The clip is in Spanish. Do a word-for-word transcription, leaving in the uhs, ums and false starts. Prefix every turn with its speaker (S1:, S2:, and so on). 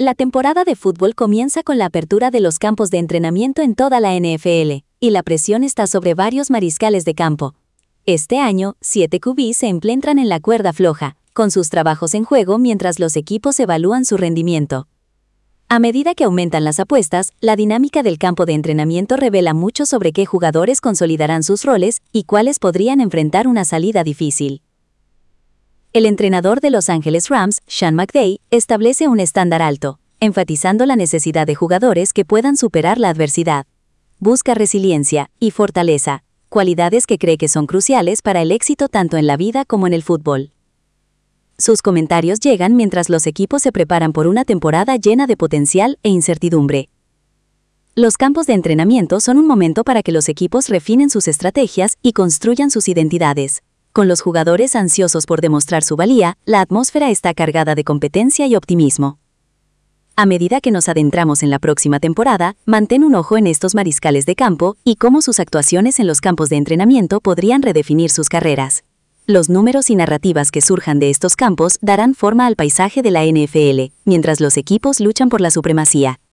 S1: La temporada de fútbol comienza con la apertura de los campos de entrenamiento en toda la N F L, y la presión está sobre varios mariscales de campo. Este año, siete Q B se emplean en la cuerda floja, con sus trabajos en juego mientras los equipos evalúan su rendimiento. A medida que aumentan las apuestas, la dinámica del campo de entrenamiento revela mucho sobre qué jugadores consolidarán sus roles y cuáles podrían enfrentar una salida difícil. El entrenador de Los Ángeles Rams, Sean McVay, establece un estándar alto, enfatizando la necesidad de jugadores que puedan superar la adversidad. Busca resiliencia y fortaleza, cualidades que cree que son cruciales para el éxito tanto en la vida como en el fútbol. Sus comentarios llegan mientras los equipos se preparan por una temporada llena de potencial e incertidumbre. Los campos de entrenamiento son un momento para que los equipos refinen sus estrategias y construyan sus identidades. Con los jugadores ansiosos por demostrar su valía, la atmósfera está cargada de competencia y optimismo. A medida que nos adentramos en la próxima temporada, mantén un ojo en estos mariscales de campo y cómo sus actuaciones en los campos de entrenamiento podrían redefinir sus carreras. Los números y narrativas que surjan de estos campos darán forma al paisaje de la N F L, mientras los equipos luchan por la supremacía.